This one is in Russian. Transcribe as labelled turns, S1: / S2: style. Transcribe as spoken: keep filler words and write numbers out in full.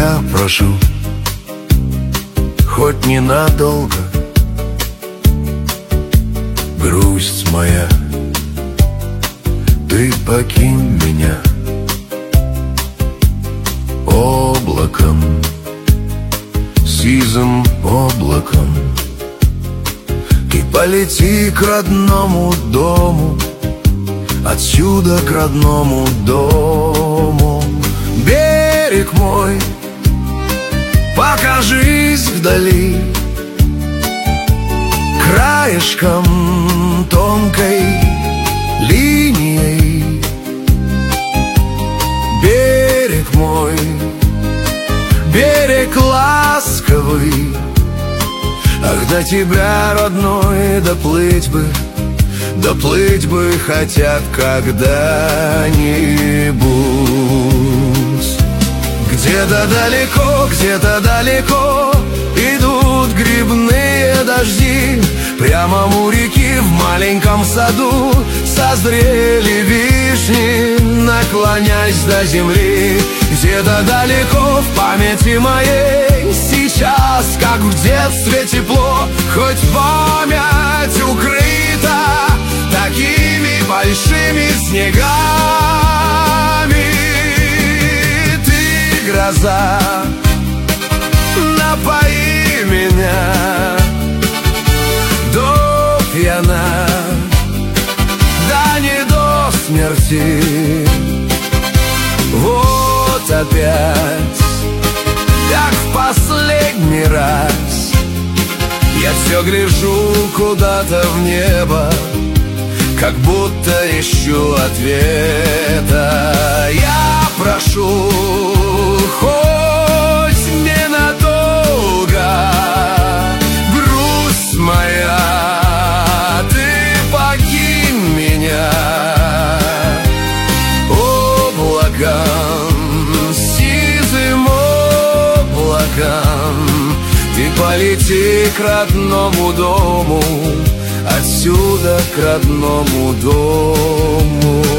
S1: Я прошу, хоть ненадолго, грусть моя, ты покинь меня. Облаком, сизым облаком, ты полети к родному дому, отсюда к родному дому. Берег мой, покажись вдали, краешком тонкой линией. Берег мой, берег ласковый, ах, до тебя, родной, доплыть бы, доплыть бы хотят когда-нибудь. Где-то далеко, где-то далеко идут грибные дожди. Прямо у реки в маленьком саду созрели вишни, наклонясь до земли. Где-то далеко в памяти моей сейчас, как в детстве, тепло, хоть память укрыта такими большими снегами. Ты, гроза, напои меня до пьяна, да не до смерти. Вот опять, как в последний раз, я все гляжу куда-то в небо, как будто ищу ответа. Я прошу, хоть ненадолго, грусть моя, ты покинь меня. Облаком, сизым облаком, ты полети к родному дому, отсюда к родному дому.